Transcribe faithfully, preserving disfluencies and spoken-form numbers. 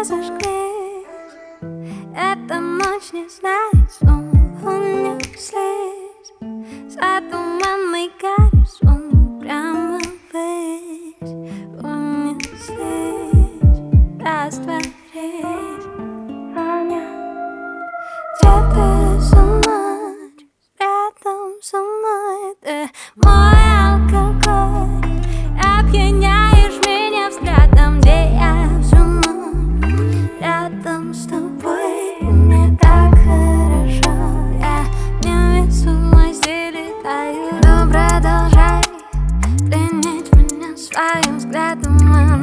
разожглись. Эта ночь не знает снова унеслись. За туманной гарью звон прямо ввысь. Унеслись, растворись. Где ты со мной, рядом со мной? Ты мой алкоголь, опьяняешь меня взглядом, где я всю ночь рядом с тобой. Мне так хорошо, я невесомости летаю. Но продолжай пленить меня своим взглядом.